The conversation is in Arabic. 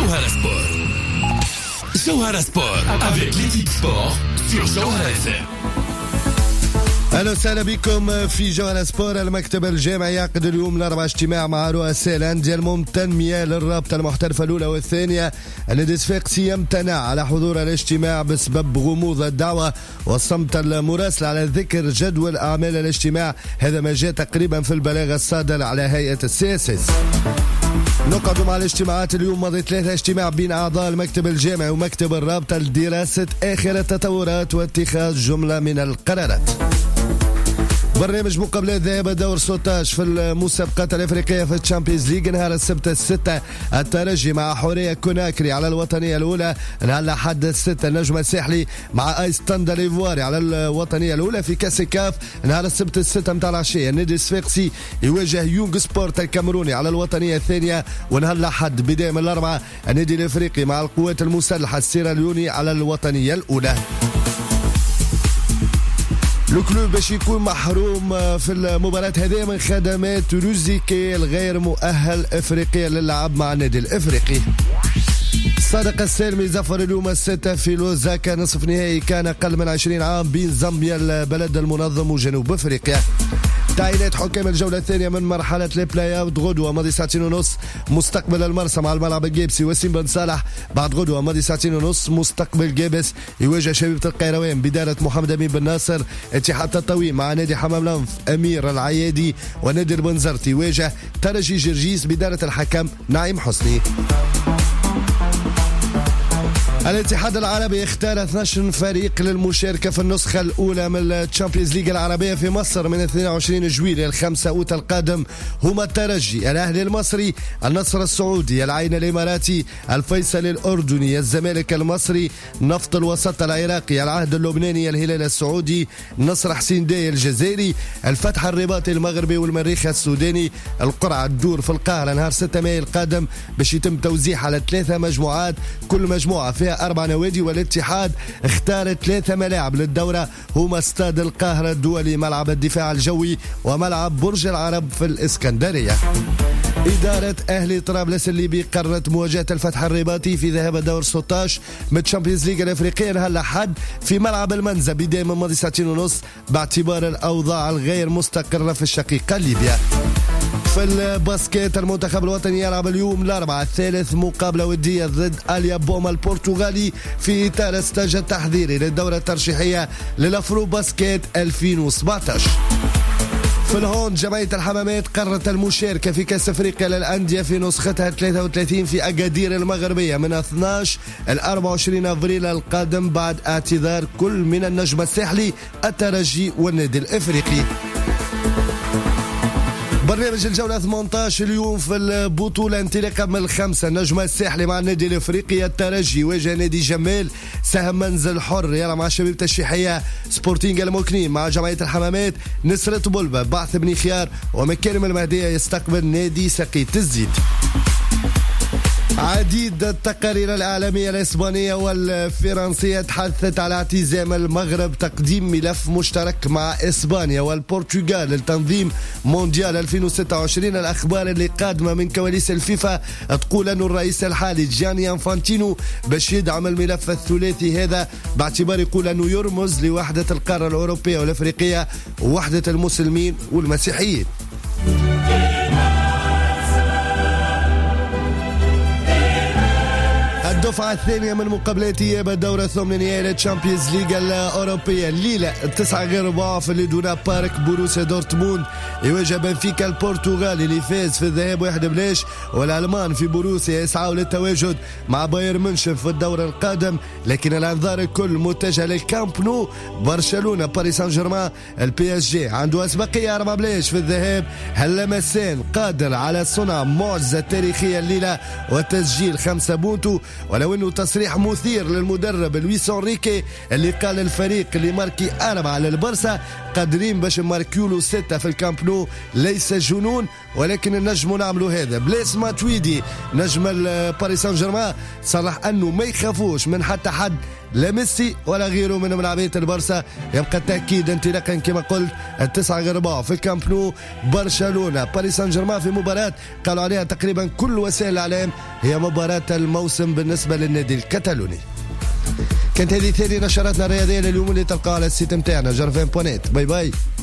Johara Sport. Johara Sport avec l'équipe sport sur Johara FM. أهلا وسهلا بكم في جوهرة سبور. المكتب الجامعي يعقد اليوم الأربعاء اجتماع مع رؤساء الأندية الممتنمية للرابطة المحترفة الأولى والثانية. النادي الصفاقسي يمتنع على حضور الاجتماع بسبب غموض الدعوة والصمت المراسل على ذكر جدول أعمال الاجتماع. هذا ما جاء تقريبا في البلاغ الصادر على هيئة السياسس. نقعد مع الاجتماعات اليوم. مضي 3 اجتماع بين أعضاء المكتب الجامعي ومكتب الرابطة لدراسة آخر التطورات واتخاذ جملة من القرارات. برنامج مقابلات ذهاب دور 16 في المسابقات الافريقيه في الشامبيونز ليج. نهار السبت 6 الترجي مع حوريه كوناكري على الوطنيه الاولى. نهار الاحد 6 النجم الساحلي مع ايس تاندا ليفواري على الوطنيه الاولى. في كاس كاف نهار السبت 6 متاع العشيه النادي الصفاقسي يواجه يونغ سبورت الكاميروني على الوطنيه الثانيه. ونهار الاحد بدايه من الاربعه النادي الافريقي مع القوات المسلحه السيراليوني على الوطنيه الاولى. الكلوب باش يكون محروم في المباراة هذه من خدمات روزيكي الغير مؤهل افريقيا للعب مع النادي الافريقي. صادق السالمي زفر اليوم 6 في لوزاكا. نصف نهائي كان اقل من 20 عام بين زامبيا البلد المنظم وجنوب افريقيا. تعيينات حكام الجولة الثانية من مرحلة البلاي اوت. غدوة ماضي ساعتين ونص مستقبل المرسى مع الملعب الجيبسي وسيم بن صالح. بعد غدوة ماضي ساعتين ونص مستقبل جيبس يواجه شبيبة القيروان بدارة محمد أمين بن ناصر. اتحاد التطوير مع نادي حمام لنف أمير العيادي ونادي بنزرتي يواجه ترجي جرجيس بدارة الحكم نعيم حسني. الاتحاد العربي اختار 12 فريق للمشاركة في النسخة الأولى من الشامبيونز ليج العربية في مصر من 22 جويلية ل 5 أوت القادم. هما الترجي، الأهلي المصري، النصر السعودي، العين الإماراتي، الفيصل الأردني، الزمالك المصري، نفط الوسط العراقي، العهد اللبناني، الهلال السعودي، نصر حسين داي الجزائري، الفتح الرباطي المغربي والمريخ السوداني. القرعة تدور في القاهرة نهار 6 مايو القادم باش يتم توزيع على 3 مجموعات، كل مجموعة فيها 4 نوادي. والاتحاد اختار 3 ملاعب للدورة هما استاد القاهرة الدولي، ملعب الدفاع الجوي، وملعب برج العرب في الإسكندرية. إدارة أهلي طرابلس الليبي قررت مواجهة الفتح الرباطي في ذهاب دور 16 من الشامبيونز ليج الأفريقية نهار الأحد في ملعب المنزة بداية من ماضي ساعتين ونص باعتبار الأوضاع الغير مستقرة في الشقيقة ليبيا. في الباسكيت المنتخب الوطني يلعب اليوم الأربعاء الثالث مقابلة ودية ضد أليا بوما البرتغالي في إطار الستاج التحضيري للدورة الترشيحية للأفرو باسكيت 2017. في الهون جمعية الحمامات قررت المشاركة في كأس أفريقيا للأندية في نسختها 33 في أكادير المغربية من 12 ل 24 أفريل القادم بعد اعتذار كل من النجم الساحلي الترجي والنادي الإفريقي. برنامج الجولة 18 اليوم في البطولة انطلاقا من الخمسة النجم الساحلي مع النادي الافريقي. الترجي واجه نادي جمال. سهم منزل حر يرى مع شبيبة الشيحية. سبورتينغ المكنين مع جمعية الحمامات. نصرة بولبا بعث بن خيار ومكارم المهدية يستقبل نادي سقيط الزيت. عديد التقارير الإعلامية الإسبانية والفرنسية تحدثت على اعتزام المغرب تقديم ملف مشترك مع إسبانيا والبرتغال لتنظيم مونديال 2026. الأخبار اللي قادمة من كواليس الفيفا تقول أن الرئيس الحالي جاني أنفانتينو باش يدعم الملف الثلاثي هذا باعتبار يقول أنه يرمز لوحدة القارة الأوروبية والأفريقية ووحدة المسلمين والمسيحيين. الدفعة الثانية من مقابلات إياب الدورة الثمانية للتشامبيونز ليج الأوروبية. الليلة 9:15 في ليدونا بارك بوروسيا دورتموند يواجه بنفيكا البرتغالي اللي فاز في الذهاب 1-0. والألمان في بوروسيا يسعوا للتواجد مع بايرن ميونخ في الدور القادم، لكن الأنظار الكل متجهة للكامب نو. برشلونة باريس سان جيرمان البي اس جي عنده أسبقية 4 في الذهاب. هلمسان قادر على صنع معجزة تاريخية الليلة وتسجيل 5 بونتو، ولو انه تصريح مثير للمدرب لويس انريكي اللي قال الفريق اللي ماركي 4 للبرسا قادرين باش نماركيولو 6 في الكامب نو ليس جنون، ولكن النجم نعملوا هذا. بليس ماتويدي نجم باريس سان جيرمان صرح انه ما يخافوش من حتى حد لا ميسي ولا غيره من ملاعبية البرسا. يبقى التأكيد انطلاقا كما قلت 9 في الكامب نو برشلونة باريس سان جيرمان في مباراة قالوا عليها تقريبا كل وسائل الإعلام هي مباراة الموسم بالنسبة للنادي الكتالوني. كانت هذه ثاني نشراتنا الرياضية لليوم اللي تلقاها على السيت متاعنا جرفان بونيت. باي باي.